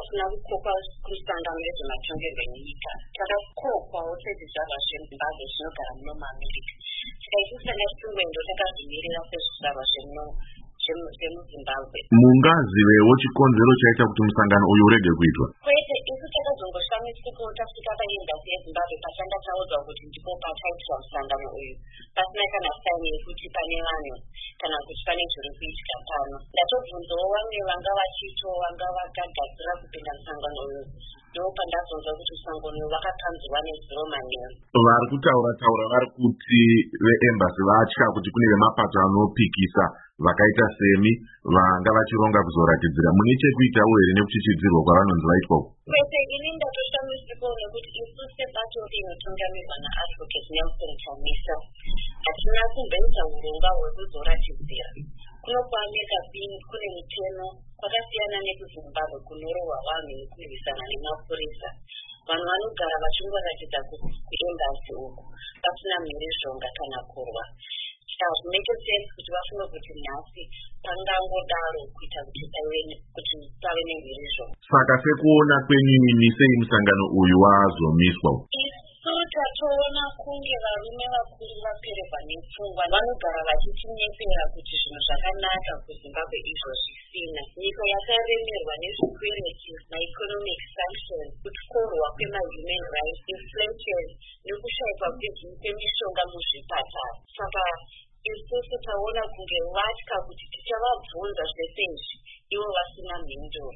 pasina kukokwa kusangano yezvematongerwo enyika. Takakokwawo sezvizvarwa zvezimbabwe zvinogara muno muAmerica. Tikaisisana chingwendo takazvimirira sezvizvarwa zvemuzimbabwe. Mungazivewo chikonzero chaita kuti musangano uyu urege kuitwa? Kwete, isu takazongoshamisikawo tasvika paembasi yezimbabwe patanga taudzwa kuti ndipo pataitirwa musangano uyu, pasina kana saini yekuti pane vanhu kana kuti pane zviri kuitika pano. Ndatobvunzawo vamwe vanga vachito vanga vakagadzira kupinda musangano uyu, ndo pandabvunza kuti musangano uyu wakakanzurwa nezero manheru. Vari kutaura vari kuti veembasi vatya kuti kune vemapato anopikisa vakaita semi vanga vachironga kuzoratidzira. Mune chekuitawo here nekuchichidzirwa kwavanonzi vaitwa? Kwete, ini ndatoshamisikawo nekuti isu sebato rinotungamirwa naadvocate Nelson Chamisa hatina kumboita urongwa hwekuzoratidzira. Kuno kuAmerica kune mitemo kwakasiyana nekuzimbabwe kunorohwa vanhu nekurwisana nemapurisa. Vanhu vanogara vachingoratidza kuembasi uku pasina mhirizhonga kana kurwa. Hazvimeke sense kuti vafunge kuti nhasi pangangodaro kuita kuti pave nemhirizhonga. Saka sekuona kwenyinyi sei musangano uyu wazomiswa? Isu tatoona kunge varume vakuru vapererwa nepfungwa vanogara vachitinyepera kuti zvinhu zvakanaka kuZimbabwe izvo zvisina. Nyika yakaremerwa nezvikwereti, maeconomic sanctions, kutyorwa kwemahuman rights, inflation nekushaikwa kwemishonga muzvipatara. Saka isusu taona kunge vatya kuti tichavabvunza zvese izvi ivo vasina mhinduro.